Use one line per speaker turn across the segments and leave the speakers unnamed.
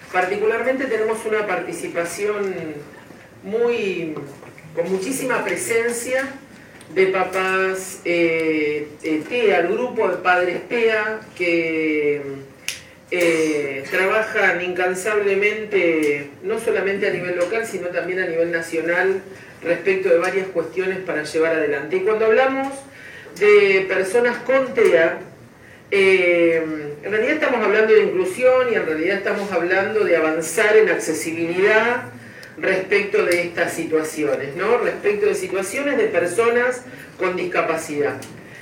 Particularmente tenemos una participación con muchísima presencia de papás TEA, el grupo de padres TEA, que trabajan incansablemente, no solamente a nivel local, sino también a nivel nacional, respecto de varias cuestiones para llevar adelante. Y cuando hablamos de personas con TEA, en realidad estamos hablando de inclusión y en realidad estamos hablando de avanzar en accesibilidad respecto de estas situaciones, ¿no? Respecto de situaciones de personas con discapacidad.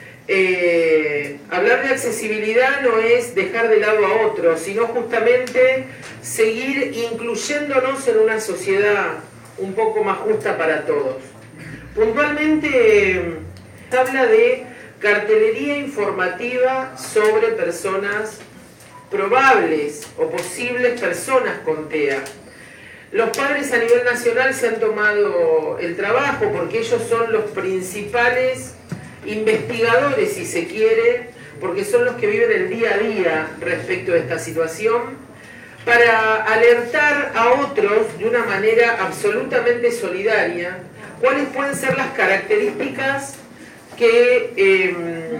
Hablar de accesibilidad no es dejar de lado a otros, sino justamente seguir incluyéndonos en una sociedad un poco más justa para todos. Puntualmente habla de cartelería informativa sobre personas probables o posibles personas con TEA. Los padres a nivel nacional se han tomado el trabajo porque ellos son los principales investigadores, si se quiere, porque son los que viven el día a día respecto de esta situación, para alertar a otros de una manera absolutamente solidaria cuáles pueden ser las características que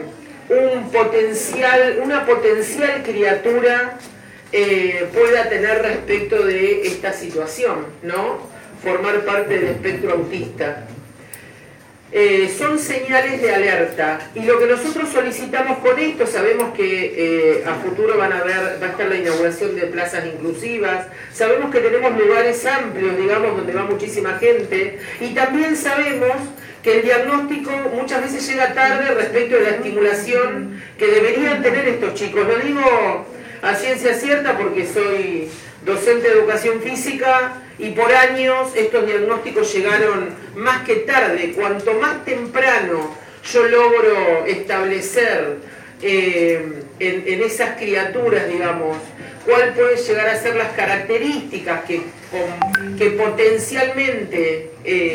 una potencial criatura pueda tener respecto de esta situación, ¿no? Formar parte del espectro autista. Son señales de alerta y lo que nosotros solicitamos con esto, sabemos que a futuro va a estar la inauguración de plazas inclusivas, sabemos que tenemos lugares amplios, digamos, donde va muchísima gente, y también sabemos que el diagnóstico muchas veces llega tarde respecto de la estimulación que deberían tener estos chicos. Lo digo a ciencia cierta porque soy docente de educación física y por años estos diagnósticos llegaron más que tarde. Cuanto más temprano yo logro establecer en esas criaturas, digamos, cuál pueden llegar a ser las características que potencialmente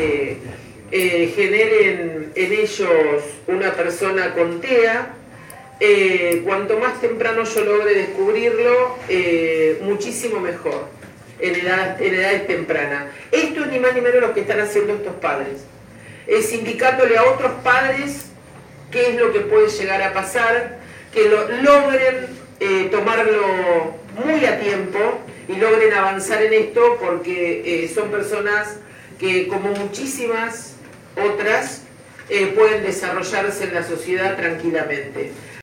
generen en ellos una persona con TEA, cuanto más temprano yo logre descubrirlo, muchísimo mejor, en edades tempranas. Esto es ni más ni menos lo que están haciendo estos padres. Es indicándole a otros padres qué es lo que puede llegar a pasar, que logren tomarlo muy a tiempo y logren avanzar en esto, porque son personas que, como muchísimas otras, pueden desarrollarse en la sociedad tranquilamente.